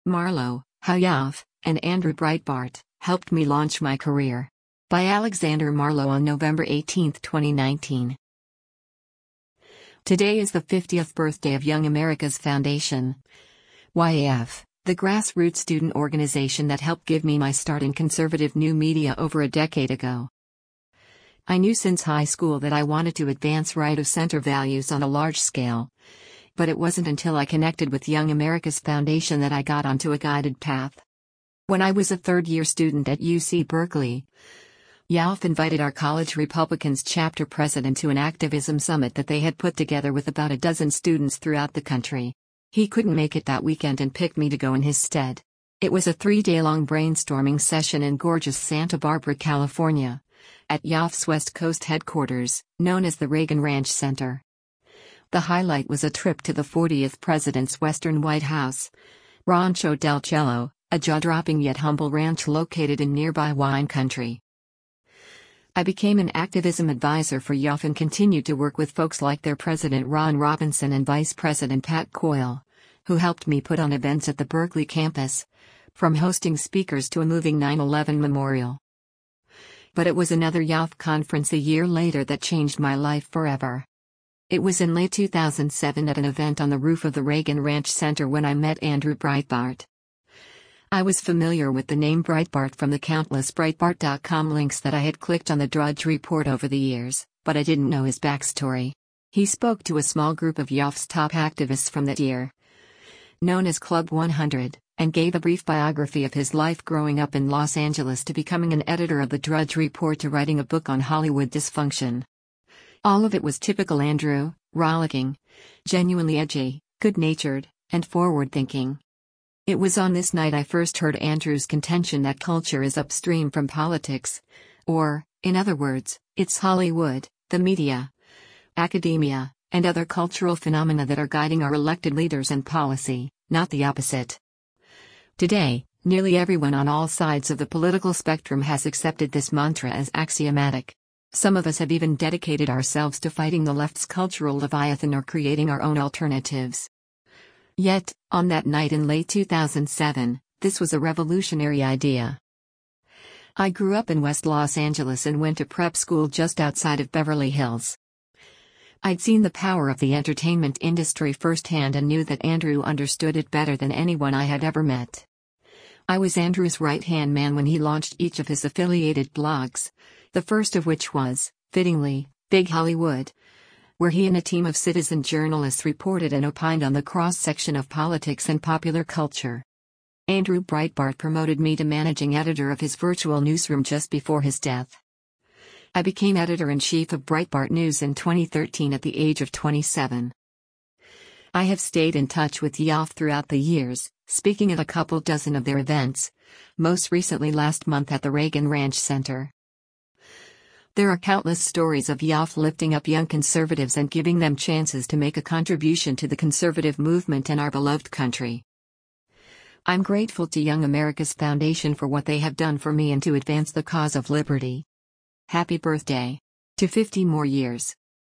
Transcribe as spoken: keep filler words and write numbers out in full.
Marlo, How Yoff, and Andrew Breitbart helped me launch my career. By Alexander Marlowe on November eighteenth, twenty nineteen. Today is the fiftieth birthday of Young America's Foundation. Y A F, the grassroots student organization that helped give me my start in conservative new media over a decade ago. I knew since high school that I wanted to advance right-of-center values on a large scale. But it wasn't until I connected with Young America's Foundation that I got onto a guided path. When I was a third-year student at U C Berkeley, Yoff invited our college Republicans chapter president to an activism summit that they had put together with about a dozen students throughout the country. He couldn't make it that weekend and picked me to go in his stead. It was a three-day-long brainstorming session in gorgeous Santa Barbara, California, at Yoff's West Coast headquarters, known as the Reagan Ranch Center. The highlight was a trip to the fortieth president's Western White House, Rancho del Cielo, a jaw-dropping yet humble ranch located in nearby wine country. I became an activism advisor for Yoff and continued to work with folks like their president Ron Robinson and vice president Pat Coyle, who helped me put on events at the Berkeley campus, from hosting speakers to a moving nine eleven memorial. But it was another Yoff conference a year later that changed my life forever. It was in late two thousand seven at an event on the roof of the Reagan Ranch Center when I met Andrew Breitbart. I was familiar with the name Breitbart from the countless Breitbart dot com links that I had clicked on the Drudge Report over the years, but I didn't know his backstory. He spoke to a small group of Yoff's top activists from that year, known as Club one hundred, and gave a brief biography of his life growing up in Los Angeles to becoming an editor of the Drudge Report to writing a book on Hollywood dysfunction. All of it was typical Andrew, rollicking, genuinely edgy, good-natured, and forward-thinking. It was on this night I first heard Andrew's contention that culture is upstream from politics, or, in other words, it's Hollywood, the media, academia, and other cultural phenomena that are guiding our elected leaders and policy, not the opposite. Today, nearly everyone on all sides of the political spectrum has accepted this mantra as axiomatic. Some of us have even dedicated ourselves to fighting the left's cultural leviathan or creating our own alternatives. Yet, on that night in late two thousand seven, this was a revolutionary idea. I grew up in West Los Angeles and went to prep school just outside of Beverly Hills. I'd seen the power of the entertainment industry firsthand and knew that Andrew understood it better than anyone I had ever met. I was Andrew's right-hand man when he launched each of his affiliated blogs, the first of which was, fittingly, Big Hollywood, where he and a team of citizen journalists reported and opined on the cross-section of politics and popular culture. Andrew Breitbart promoted me to managing editor of his virtual newsroom just before his death. I became editor-in-chief of Breitbart News in twenty thirteen at the age of twenty-seven. I have stayed in touch with Yoff throughout the years, speaking at a couple dozen of their events, most recently last month at the Reagan Ranch Center. There are countless stories of Yoff lifting up young conservatives and giving them chances to make a contribution to the conservative movement in our beloved country. I'm grateful to Young America's Foundation for what they have done for me and to advance the cause of liberty. Happy birthday. To fifty more years.